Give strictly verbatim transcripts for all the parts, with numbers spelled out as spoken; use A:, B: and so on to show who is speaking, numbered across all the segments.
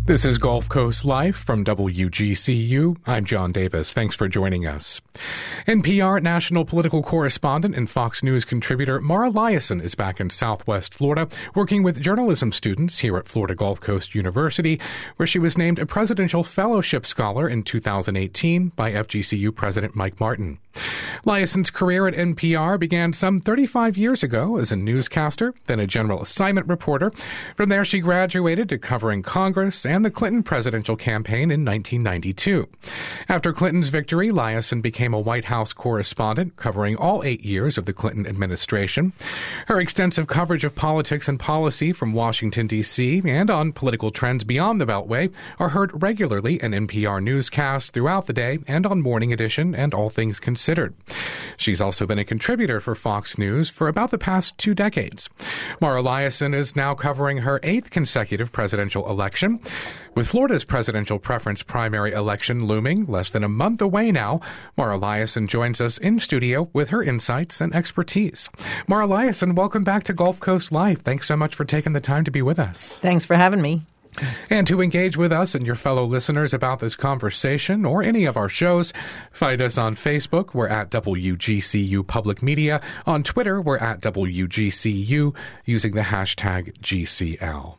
A: This is Gulf Coast Life from W G C U. I'm John Davis. Thanks for joining us. N P R national political correspondent and Fox News contributor Mara Liasson is back in Southwest Florida, working with journalism students here at Florida Gulf Coast University, where she was named a Presidential Fellowship Scholar in two thousand eighteen by F G C U President Mike Martin. Liasson's career at N P R began some thirty-five years ago as a newscaster, then a general assignment reporter. From there, she graduated to covering Congress and the Clinton presidential campaign in nineteen ninety-two. After Clinton's victory, Liasson became a White House correspondent, covering all eight years of the Clinton administration. Her extensive coverage of politics and policy from Washington, D C, and on political trends beyond the Beltway are heard regularly in N P R newscasts throughout the day and on Morning Edition and All Things Considered. She's also been a contributor for Fox News for about the past two decades. Mara Liasson is now covering her eighth consecutive presidential election. With Florida's presidential preference primary election looming less than a month away now, Mara Liasson joins us in studio with her insights and expertise. Mara Liasson, welcome back to Gulf Coast Live. Thanks so much for taking the time to be with us.
B: Thanks for having me.
A: And to engage with us and your fellow listeners about this conversation or any of our shows, find us on Facebook. We're at W G C U Public Media. On Twitter, we're at W G C U using the hashtag G C L.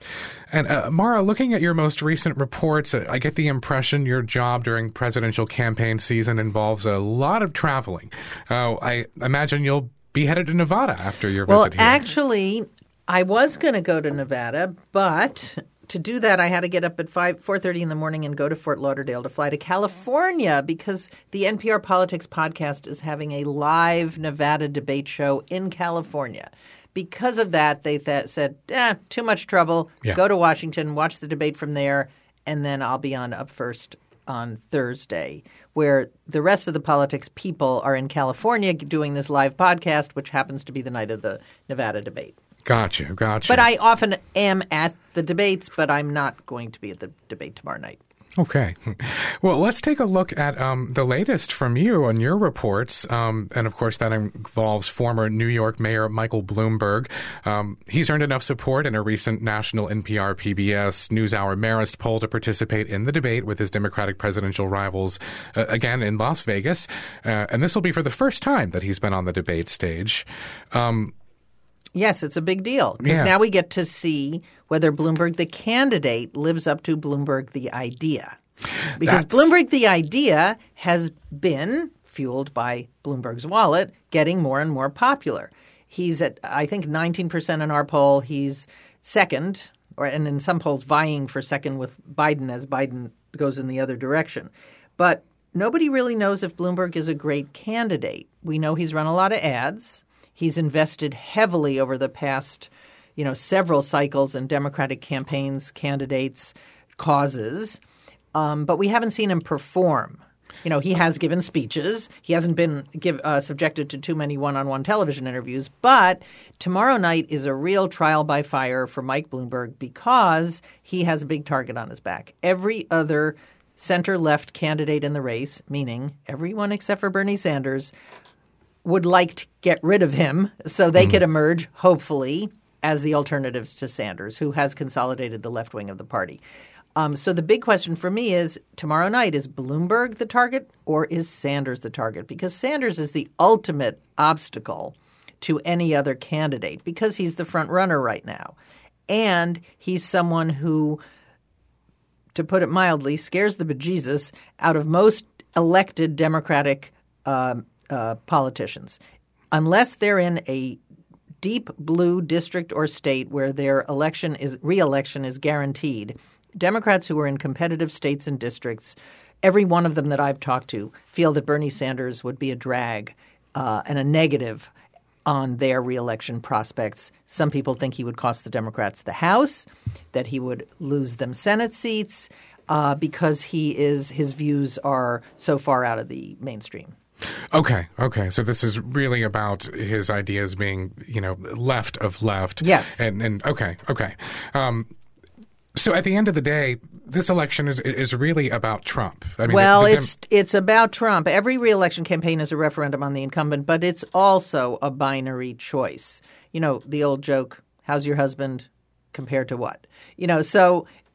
A: And uh, Mara, looking at your most recent reports, uh, I get the impression your job during presidential campaign season involves a lot of traveling. Uh, I imagine you'll be headed to Nevada after your
B: well,
A: visit here.
B: Well, actually, I was going to go to Nevada, but to do that, I had to get up at five, four thirty in the morning and go to Fort Lauderdale to fly to California because the N P R Politics podcast is having a live Nevada debate show in California. Because of that, they th- said, eh, too much trouble. Yeah. Go to Washington, watch the debate from there, and then I'll be on Up First on Thursday, where the rest of the politics people are in California doing this live podcast, which happens to be the night of the Nevada debate.
A: Gotcha, gotcha.
B: But I often am at the debates, but I'm not going to be at the debate tomorrow night.
A: Okay. Well, let's take a look at um, the latest from you on your reports. Um, and, of course, that involves former New York Mayor Michael Bloomberg. Um, he's earned enough support in a recent national N P R P B S NewsHour Marist poll to participate in the debate with his Democratic presidential rivals uh, again in Las Vegas. Uh, and this will be for the first time that he's been on the debate stage. Um
B: Yes, it's a big deal because yeah. now we get to see whether Bloomberg, the candidate, lives up to Bloomberg, the idea. Because That's... Bloomberg, the idea, has been, fueled by Bloomberg's wallet, getting more and more popular. He's at, I think, nineteen percent in our poll. He's second, or and in some polls vying for second with Biden as Biden goes in the other direction. But nobody really knows if Bloomberg is a great candidate. We know he's run a lot of ads. He's invested heavily over the past, you know, several cycles in Democratic campaigns, candidates, causes, um, but we haven't seen him perform. You know, he has given speeches. He hasn't been give, uh, subjected to too many one-on-one television interviews. But tomorrow night is a real trial by fire for Mike Bloomberg because he has a big target on his back. Every other center-left candidate in the race, meaning everyone except for Bernie Sanders, would like to get rid of him so they mm. could emerge, hopefully, as the alternatives to Sanders, who has consolidated the left wing of the party. Um, so the big question for me is tomorrow night, is Bloomberg the target or is Sanders the target? Because Sanders is the ultimate obstacle to any other candidate because he's the front runner right now. And he's someone who, to put it mildly, scares the bejesus out of most elected Democratic uh, uh, politicians. Unless they're in a deep blue district or state where their election is re-election is guaranteed, Democrats who are in competitive states and districts, every one of them that I've talked to, feel that Bernie Sanders would be a drag uh, and a negative on their reelection prospects. Some people think he would cost the Democrats the House, that he would lose them Senate seats uh, because he is his views are so far out of the mainstream.
A: Okay. Okay. So this is really about his ideas being, you know, left of left.
B: Yes.
A: And, and okay. Okay. Um, so at the end of the day, this election is is really about Trump. I mean,
B: well,
A: the, the
B: it's Dem- it's about Trump. Every reelection campaign is a referendum on the incumbent, but it's also a binary choice. You know, the old joke, how's your husband compared to what? You know, so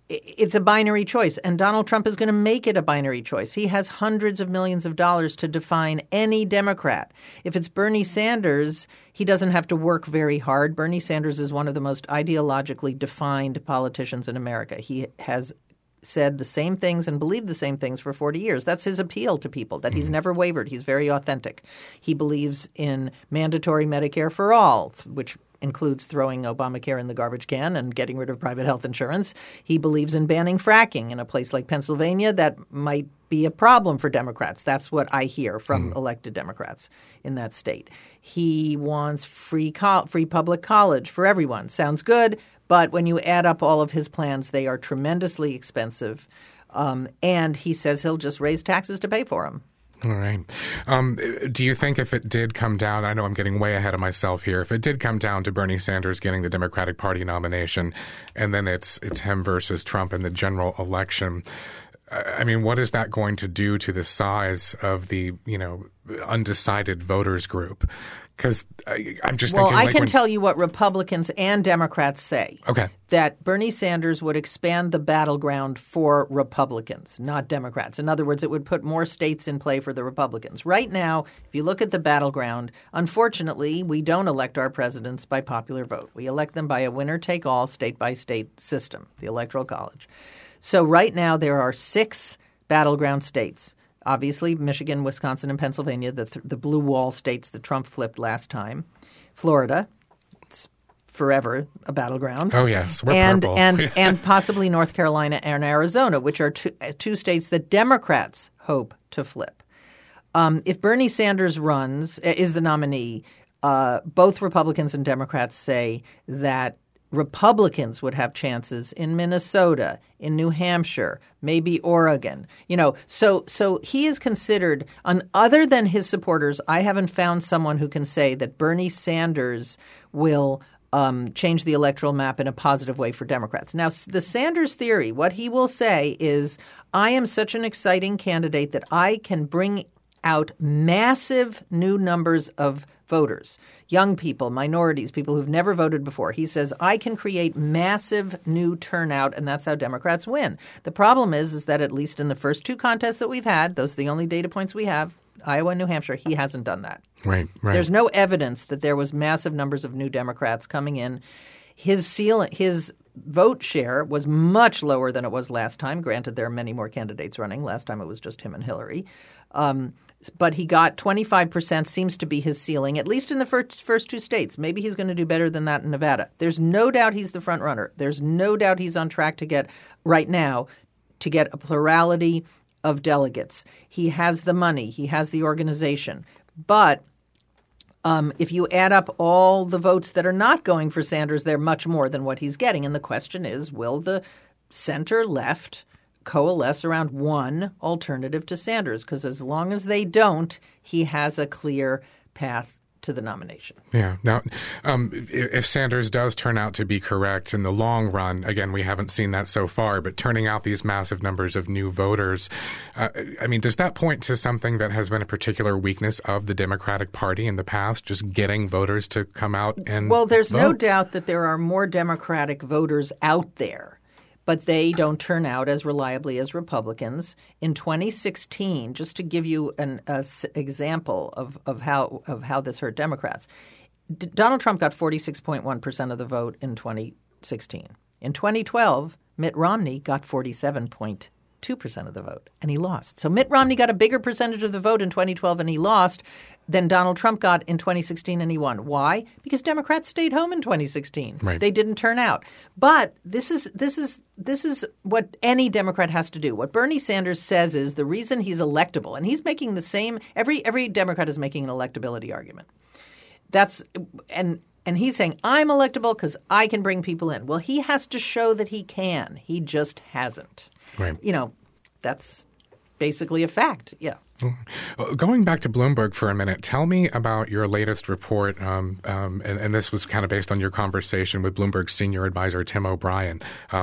B: it's a binary choice, and Donald Trump is going to make it a binary choice. He has hundreds of millions of dollars to define any Democrat. If it's Bernie Sanders, he doesn't have to work very hard. Bernie Sanders is one of the most ideologically defined politicians in America. He has said the same things and believed the same things for forty years. That's his appeal to people, that he's never wavered. He's very authentic. He believes in mandatory Medicare for all, which includes throwing Obamacare in the garbage can and getting rid of private health insurance. He believes in banning fracking in a place like Pennsylvania that might be a problem for Democrats. That's what I hear from mm. elected Democrats in that state. He wants free co- free public college for everyone. Sounds good, but when you add up all of his plans, they are tremendously expensive. Um, and he says he'll just raise taxes to pay for them.
A: All right. Um, do you think if it did come down, I know I'm getting way ahead of myself here, if it did come down to Bernie Sanders getting the Democratic Party nomination and then it's it's him versus Trump in the general election, I mean, what is that going to do to the size of the, you know, undecided voters group? Because I'm just
B: well,
A: thinking.
B: Well, I
A: like
B: can
A: when...
B: tell you what Republicans and Democrats say.
A: Okay.
B: That Bernie Sanders would expand the battleground for Republicans, not Democrats. In other words, it would put more states in play for the Republicans. Right now, if you look at the battleground, unfortunately, we don't elect our presidents by popular vote. We elect them by a winner-take-all, state-by-state system, the Electoral College. So right now, there are six battleground states. Obviously, Michigan, Wisconsin, and Pennsylvania, the th- the blue wall states that Trump flipped last time. Florida, it's forever a battleground.
A: Oh, yes. We're
B: and,
A: purple.
B: And, and possibly North Carolina and Arizona, which are two, two states that Democrats hope to flip. Um, if Bernie Sanders runs, is the nominee, uh, both Republicans and Democrats say that Republicans would have chances in Minnesota, in New Hampshire, maybe Oregon. You know, so so he is considered, on, other than his supporters, I haven't found someone who can say that Bernie Sanders will um, change the electoral map in a positive way for Democrats. Now, the Sanders theory, what he will say is, I am such an exciting candidate that I can bring out massive new numbers of voters, young people, minorities, people who've never voted before. He says, I can create massive new turnout, and that's how Democrats win. The problem is, is that at least in the first two contests that we've had, those are the only data points we have, Iowa and New Hampshire, he hasn't done that.
A: Right, right.
B: There's no evidence that there was massive numbers of new Democrats coming in. His ceiling, his vote share was much lower than it was last time. Granted, there are many more candidates running. Last time it was just him and Hillary. Um, but he got twenty-five percent seems to be his ceiling, at least in the first, first two states. Maybe he's going to do better than that in Nevada. There's no doubt he's the front runner. There's no doubt he's on track to get, right now, to get a plurality of delegates. He has the money. He has the organization. But Um, if you add up all the votes that are not going for Sanders, they're much more than what he's getting. And the question is, will the center left coalesce around one alternative to Sanders? Because as long as they don't, he has a clear path to the nomination.
A: Yeah. Now, um, if Sanders does turn out to be correct in the long run, again, we haven't seen that so far, but turning out these massive numbers of new voters, uh, I mean, does that point to something that has been a particular weakness of the Democratic Party in the past, just getting voters to come out and
B: Well, there's
A: vote?
B: no doubt that there are more Democratic voters out there, but they don't turn out as reliably as Republicans. In twenty sixteen, just to give you an a s- example of, of how of how this hurt Democrats, D- Donald Trump got forty-six point one percent of the vote in twenty sixteen. In twenty twelve, Mitt Romney got forty-seven point two percent of the vote, and he lost. So Mitt Romney got a bigger percentage of the vote in twenty twelve, and he lost, than Donald Trump got in twenty sixteen, and he won. Why? Because Democrats stayed home in twenty sixteen.
A: Right.
B: They didn't turn out. But this is this is this is what any Democrat has to do. What Bernie Sanders says is the reason he's electable, and he's making the same every every Democrat is making an electability argument. That's and and he's saying, I'm electable because I can bring people in. Well, he has to show that he can. He just hasn't.
A: Right.
B: You know, that's basically a fact. Yeah.
A: Going back to Bloomberg for a minute, tell me about your latest report, um, um, and, and this was kind of based on your conversation with Bloomberg's senior advisor, Tim O'Brien. Um,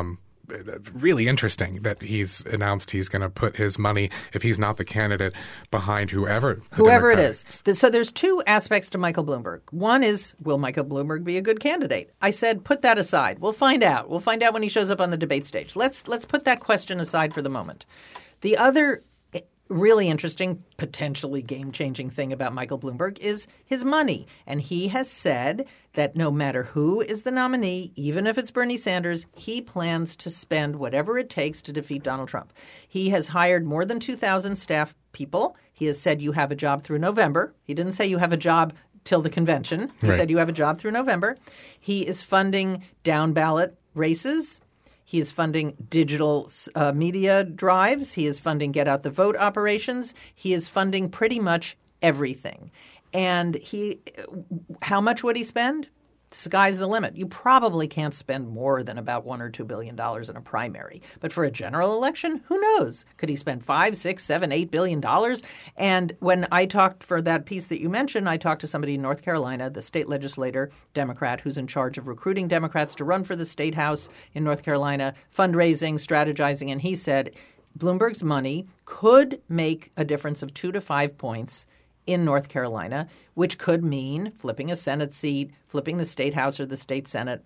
A: really interesting that he's announced he's going to put his money, if he's not the candidate, behind whoever
B: whoever it is. So there's two aspects to Michael Bloomberg. One is, will Michael Bloomberg be a good candidate? I said, put that aside. We'll find out. We'll find out when he shows up on the debate stage. Let's let's put that question aside for the moment. The other really interesting, potentially game-changing thing about Michael Bloomberg is his money. And he has said that no matter who is the nominee, even if it's Bernie Sanders, he plans to spend whatever it takes to defeat Donald Trump. He has hired more than two thousand staff people. He has said you have a job through November. He didn't say you have a job till the convention. He right. said you have a job through November. He is funding down-ballot races. He is funding digital uh, media drives. He is funding get-out-the-vote operations. He is funding pretty much everything. And he, how much would he spend? Sky's the limit. You probably can't spend more than about one or two billion dollars in a primary. But for a general election, who knows? Could he spend five, six, seven, eight billion dollars? And when I talked for that piece that you mentioned, I talked to somebody in North Carolina, the state legislator, Democrat, who's in charge of recruiting Democrats to run for the state house in North Carolina, fundraising, strategizing, and he said Bloomberg's money could make a difference of two to five points in North Carolina, which could mean flipping a Senate seat, flipping the state house or the state Senate.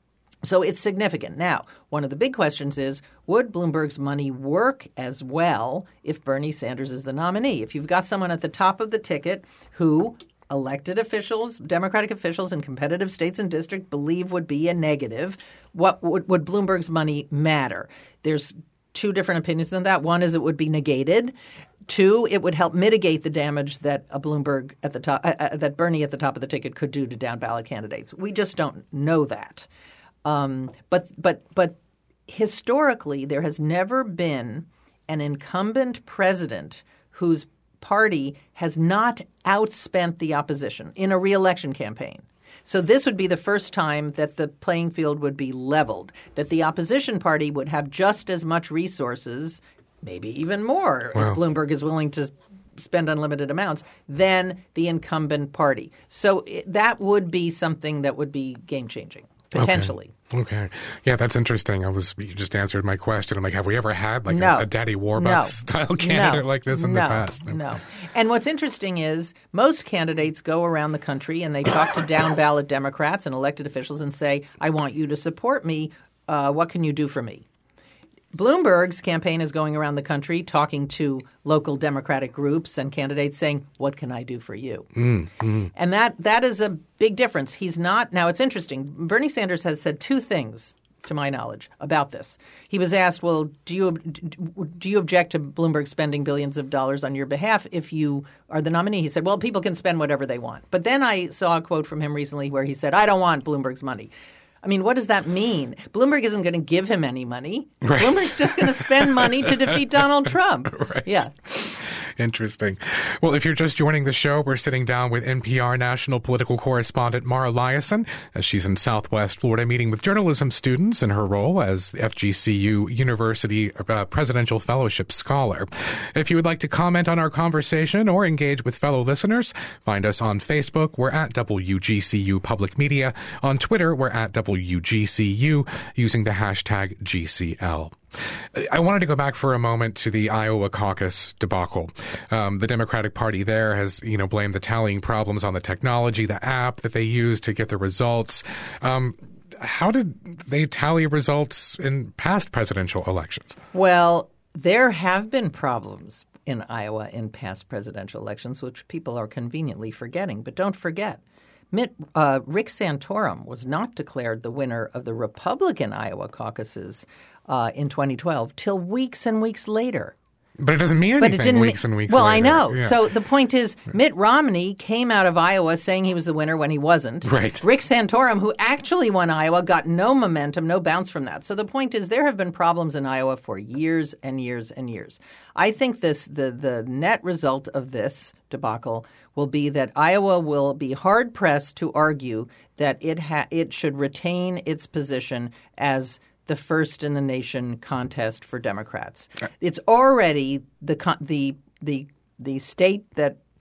B: So it's significant. Now, one of the big questions is, would Bloomberg's money work as well if Bernie Sanders is the nominee? If you've got someone at the top of the ticket who elected officials, Democratic officials in competitive states and districts believe would be a negative, what would, would Bloomberg's money matter? There's two different opinions on that. One is it would be negated. Two, it would help mitigate the damage that a Bloomberg at the top, uh, uh, that Bernie at the top of the ticket could do to down ballot candidates. We just don't know that. Um, but but but historically, there has never been an incumbent president whose party has not outspent the opposition in a reelection campaign. So this would be the first time that the playing field would be leveled, that the opposition party would have just as much resources, maybe even more, wow. if Bloomberg is willing to spend unlimited amounts, than the incumbent party. So it, that would be something that would be game-changing, potentially.
A: Okay. okay. Yeah, that's interesting. I was you just answered my question. I'm like, have we ever had like
B: no.
A: a, a Daddy Warbucks
B: no.
A: style candidate
B: no.
A: like this in
B: no.
A: the past?
B: No. no. And what's interesting is most candidates go around the country and they talk to down-ballot Democrats and elected officials and say, I want you to support me. Uh, what can you do for me? Bloomberg's campaign is going around the country talking to local Democratic groups and candidates saying, what can I do for you?
A: Mm, mm.
B: And that that is a big difference. He's not – now it's interesting. Bernie Sanders has said two things, to my knowledge, about this. He was asked, well, do you do you object to Bloomberg spending billions of dollars on your behalf if you are the nominee? He said, well, people can spend whatever they want. But then I saw a quote from him recently where he said, I don't want Bloomberg's money. I mean, what does that mean? Bloomberg isn't going to give him any money.
A: Right.
B: Bloomberg's just going to spend money to defeat Donald Trump.
A: Right.
B: Yeah.
A: Interesting. Well, if you're just joining the show, we're sitting down with N P R national political correspondent Mara Liasson, as she's in Southwest Florida meeting with journalism students in her role as F G C U University uh, Presidential Fellowship Scholar. If you would like to comment on our conversation or engage with fellow listeners, find us on Facebook. We're at W G C U Public Media. On Twitter, we're at W G C U using the hashtag G C L. I wanted to go back for a moment to the Iowa caucus debacle. Um, the Democratic Party there has, you know, blamed the tallying problems on the technology, the app that they use to get the results. Um, how did they tally results in past presidential elections?
B: Well, there have been problems in Iowa in past presidential elections, which people are conveniently forgetting. But don't forget, Mitt, uh, Rick Santorum was not declared the winner of the Republican Iowa caucuses uh, in twenty twelve till weeks and weeks later.
A: But it doesn't mean anything
B: but it didn't,
A: weeks and weeks
B: well,
A: later.
B: Well, I know.
A: Yeah.
B: So the point is, Mitt Romney came out of Iowa saying he was the winner when he wasn't.
A: Right.
B: Rick Santorum, who actually won Iowa, got no momentum, no bounce from that. So the point is, there have been problems in Iowa for years and years and years. I think this the, the net result of this debacle will be that Iowa will be hard-pressed to argue that it ha- it should retain its position as the first in the nation contest for Democrats. It's already the the the the state that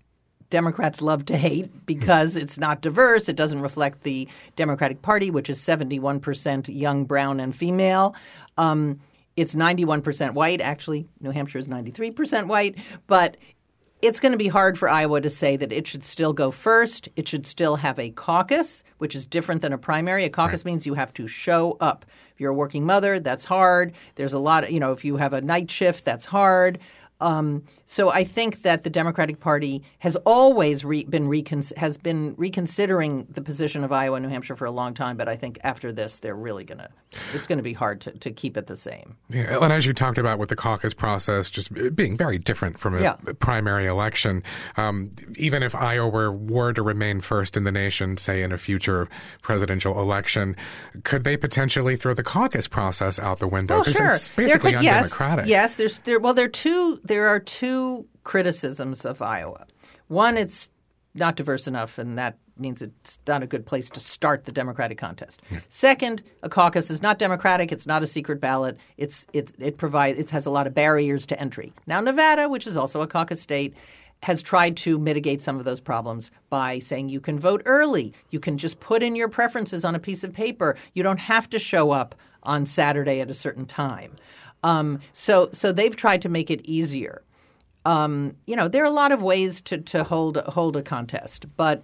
B: Democrats love to hate because it's not diverse. It doesn't reflect the Democratic Party, which is seventy-one percent young, brown, and female. Um, it's ninety-one percent white. Actually, New Hampshire is ninety-three percent white. But it's going to be hard for Iowa to say that it should still go first. It should still have a caucus, which is different than a primary. A caucus right. means you have to show up. If you're a working mother, that's hard. There's a lot of, you know, if you have a night shift, that's hard. Um, so I think that the Democratic Party has always re- been recon- has been reconsidering the position of Iowa and New Hampshire for a long time. But I think after this, they're really going to – it's going to be hard to, to keep it the same.
A: Yeah, and as you talked about with the caucus process just being very different from a yeah. primary election, um, even if Iowa were, were to remain first in the nation, say in a future presidential election, could they potentially throw the caucus process out the window?
B: Well, sure.
A: It's basically
B: could,
A: undemocratic.
B: Yes, yes there's there, well, there are two – There are two criticisms of Iowa. One, it's not diverse enough, and that means it's not a good place to start the Democratic contest. Yeah. Second, a caucus is not democratic. It's not a secret ballot. It's it it provides it has a lot of barriers to entry. Now, Nevada, which is also a caucus state, has tried to mitigate some of those problems by saying you can vote early. You can just put in your preferences on a piece of paper. You don't have to show up on Saturday at a certain time. Um, so so they've tried to make it easier. Um, you know, there are a lot of ways to, to hold hold a contest, but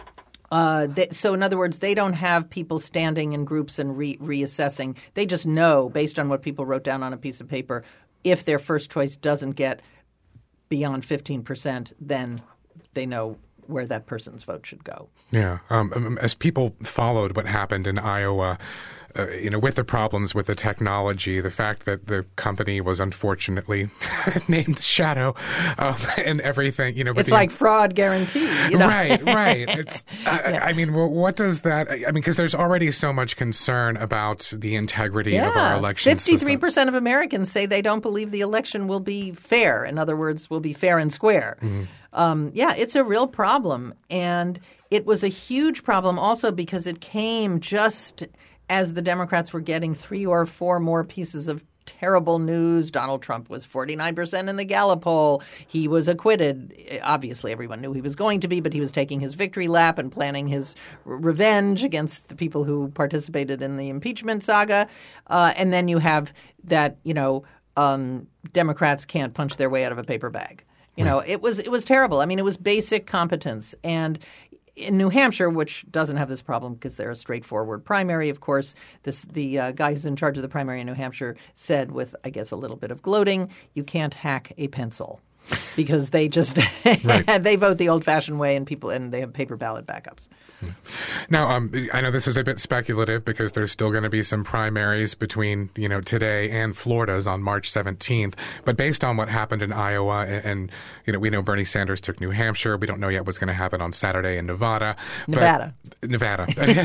B: uh, they, so in other words, they don't have people standing in groups and re- reassessing. They just know based on what people wrote down on a piece of paper, if their first choice doesn't get beyond fifteen percent, then they know where that person's vote should go.
A: Yeah. Um, as people followed what happened in Iowa, uh, you know, with the problems with the technology, the fact that the company was unfortunately named Shadow um, and everything, you know.
B: It's
A: the,
B: like fraud guarantee. You know?
A: Right, right. It's. Uh, yeah. I mean, what does that – I mean, because there's already so much concern about the integrity
B: yeah.
A: of our election system.
B: fifty-three percent of Americans say they don't believe the election will be fair. In other words, will be fair and square. Mm-hmm. Um, yeah, it's a real problem. And it was a huge problem also because it came just as the Democrats were getting three or four more pieces of terrible news. Donald Trump was forty-nine percent in the Gallup poll. He was acquitted. Obviously, everyone knew he was going to be, but he was taking his victory lap and planning his r- revenge against the people who participated in the impeachment saga. Uh, and then you have that, you know, um, Democrats can't punch their way out of a paper bag. You know, it was it was terrible. I mean, it was basic competence. And in New Hampshire, which doesn't have this problem because they're a straightforward primary, of course, this the uh, guy who's in charge of the primary in New Hampshire said with, I guess, a little bit of gloating, you can't hack a pencil because they just right. they vote the old-fashioned way and people and they have paper ballot backups.
A: Now, um, I know this is a bit speculative because there's still going to be some primaries between, you know, today and Florida's on March seventeenth. But based on what happened in Iowa and, and, you know, we know Bernie Sanders took New Hampshire. We don't know yet what's going to happen on Saturday in Nevada.
B: Nevada.
A: But, Nevada.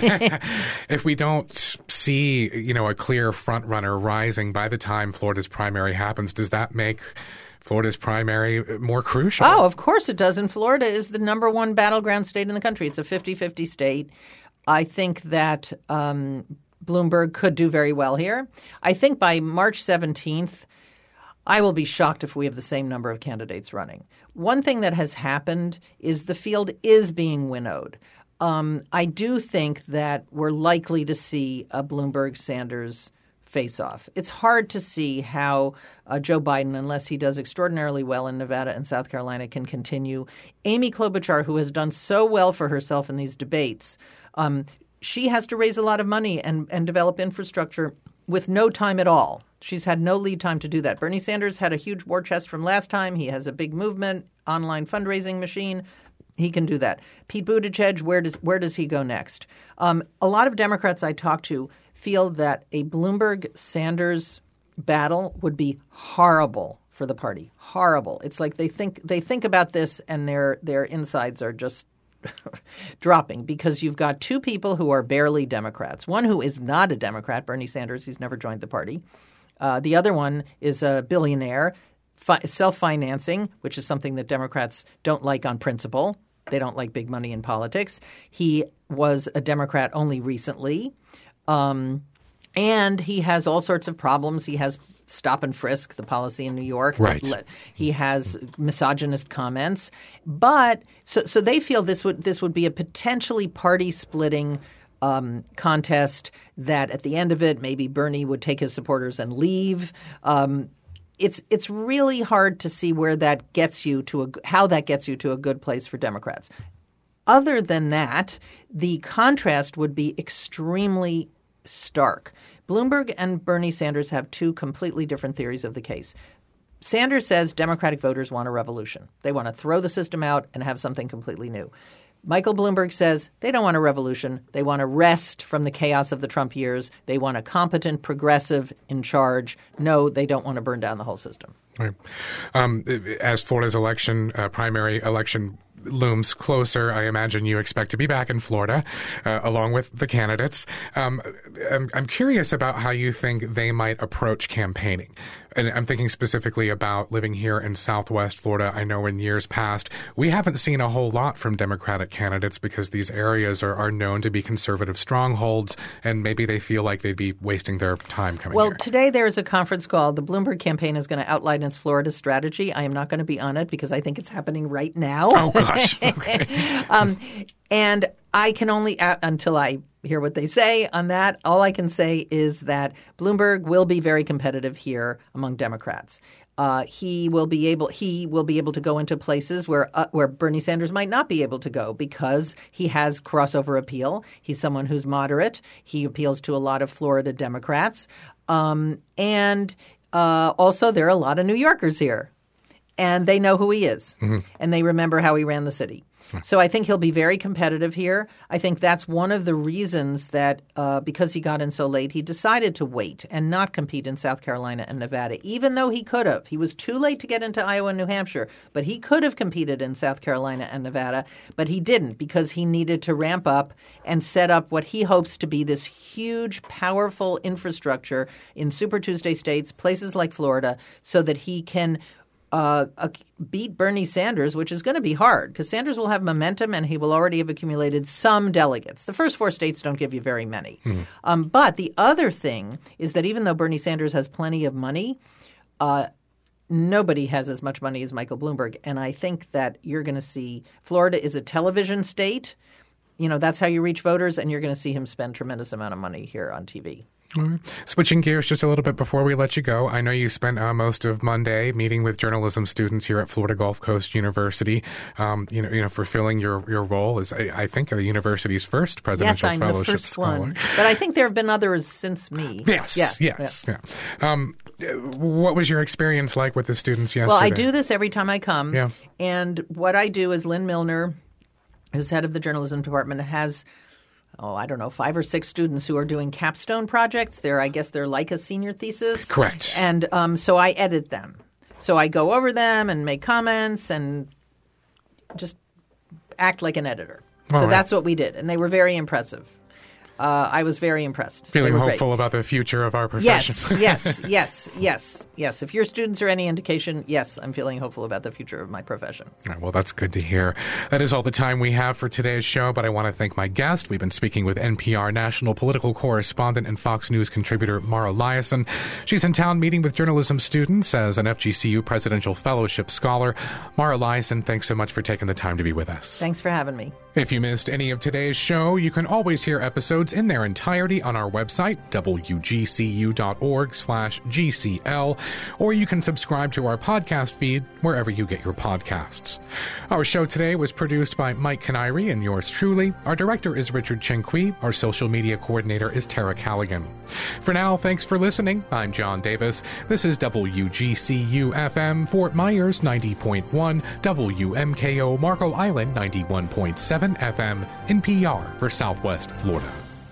A: If we don't see, you know, a clear front runner rising by the time Florida's primary happens, does that make Florida's primary more crucial?
B: Oh, of course it does. And Florida is the number one battleground state in the country. It's a fifty-fifty state. I think that um, Bloomberg could do very well here. I think by March seventeenth, I will be shocked if we have the same number of candidates running. One thing that has happened is the field is being winnowed. Um, I do think that we're likely to see a Bloomberg-Sanders face-off. It's hard to see how uh, Joe Biden, unless he does extraordinarily well in Nevada and South Carolina, can continue. Amy Klobuchar, who has done so well for herself in these debates, um, she has to raise a lot of money and, and develop infrastructure with no time at all. She's had no lead time to do that. Bernie Sanders had a huge war chest from last time. He has a big movement, online fundraising machine. He can do that. Pete Buttigieg, where does where does he go next? Um, a lot of Democrats I talk to feel that a Bloomberg-Sanders battle would be horrible for the party. Horrible. It's like they think they think about this and their their insides are just dropping because you've got two people who are barely Democrats. One who is not a Democrat, Bernie Sanders. He's never joined the party. Uh, the other one is a billionaire, fi- self-financing, which is something that Democrats don't like on principle. They don't like big money in politics. He was a Democrat only recently. Um, and he has all sorts of problems. He has stop and frisk, the policy in New York.
A: Right.
B: He has misogynist comments. But so so they feel this would this would be a potentially party-splitting um, contest that at the end of it, maybe Bernie would take his supporters and leave. Um, it's it's really hard to see where that gets you to a how that gets you to a good place for Democrats. Other than that, the contrast would be extremely stark. Bloomberg and Bernie Sanders have two completely different theories of the case. Sanders says Democratic voters want a revolution. They want to throw the system out and have something completely new. Michael Bloomberg says they don't want a revolution. They want to rest from the chaos of the Trump years. They want a competent progressive in charge. No, they don't want to burn down the whole system.
A: Right. Um, as Florida's election, uh, primary election looms closer, I imagine you expect to be back in Florida uh, along with the candidates. Um, I'm, I'm curious about how you think they might approach campaigning. And I'm thinking specifically about living here in Southwest Florida. I know in years past, we haven't seen a whole lot from Democratic candidates because these areas are, are known to be conservative strongholds, and maybe they feel like they'd be wasting their time coming
B: well,
A: here.
B: Well, today there's a conference call. The Bloomberg campaign is going to outline its Florida strategy. I am not going to be on it because I think it's happening right now.
A: Oh, gosh. Okay.
B: um, and I can only uh, – until I – hear what they say on that. All I can say is that Bloomberg will be very competitive here among Democrats. Uh, he will be able he will be able to go into places where uh, where Bernie Sanders might not be able to go because he has crossover appeal. He's someone who's moderate. He appeals to a lot of Florida Democrats. Um, and uh, also there are a lot of New Yorkers here. And they know who he is. Mm-hmm. And they remember how he ran the city. So I think he'll be very competitive here. I think that's one of the reasons that uh, because he got in so late, he decided to wait and not compete in South Carolina and Nevada, even though he could have. He was too late to get into Iowa and New Hampshire, but he could have competed in South Carolina and Nevada, but he didn't because he needed to ramp up and set up what he hopes to be this huge, powerful infrastructure in Super Tuesday states, places like Florida, so that he can – Uh, uh, beat Bernie Sanders, which is going to be hard because Sanders will have momentum and he will already have accumulated some delegates. The first four states don't give you very many. Mm-hmm. Um, but the other thing is that even though Bernie Sanders has plenty of money, uh, nobody has as much money as Michael Bloomberg. And I think that you're going to see Florida is a television state. You know, that's how you reach voters, and you're going to see him spend tremendous amount of money here on T V.
A: All right. Switching gears just a little bit before we let you go, I know you spent uh, most of Monday meeting with journalism students here at Florida Gulf Coast University. Um, you know, you know, fulfilling your your role as I, I think the university's first presidential
B: yes, I'm
A: fellowship
B: the first
A: scholar.
B: One. But I think there have been others since me.
A: Yes,
B: yeah,
A: yes.
B: Yeah.
A: Yeah. Um, what was your experience like with the students yesterday?
B: Well, I do this every time I come.
A: Yeah.
B: And what I do is Lynn Milner, who's head of the journalism department, has – oh, I don't know, five or six students who are doing capstone projects. They're, I guess they're like a senior thesis.
A: Correct.
B: And um, so I edit them. So I go over them and make comments and just act like an editor.
A: All
B: so
A: right.
B: That's what we did. And they were very impressive. Uh, I was very impressed.
A: Feeling hopeful
B: great.
A: about the future of our profession.
B: Yes, yes, yes, yes, yes. If your students are any indication, yes, I'm feeling hopeful about the future of my profession.
A: All right, well, that's good to hear. That is all the time we have for today's show, but I want to thank my guest. We've been speaking with N P R national political correspondent and Fox News contributor Mara Liasson. She's in town meeting with journalism students as an F G C U presidential fellowship scholar. Mara Liasson, thanks so much for taking the time to be with us.
B: Thanks for having me.
A: If you missed any of today's show, you can always hear episodes in their entirety on our website, W G C U dot org slash G C L, or you can subscribe to our podcast feed wherever you get your podcasts. Our show today was produced by Mike Canary and yours truly. Our director is Richard Chenqui. Our social media coordinator is Tara Callaghan. For now, thanks for listening. I'm John Davis. This is W G C U F M Fort Myers ninety point one, W M K O Marco Island ninety-one point seven F M, N P R for Southwest Florida.